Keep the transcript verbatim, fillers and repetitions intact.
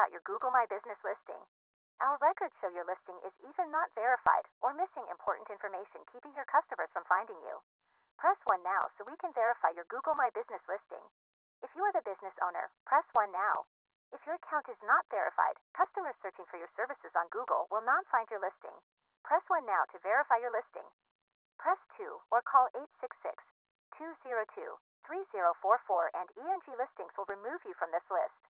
about your Google My Business listing. Our records show your listing is either not verified or missing important information, keeping your customers from finding you. Press one now so we can verify your Google My Business listing. If you are the business owner, press one now. If your account is not verified, customers searching for your services on Google will not find your listing. Press one now to verify your listing. Press two or call eight six six, two zero two, three zero four four and E N G Listings will remove you from this list.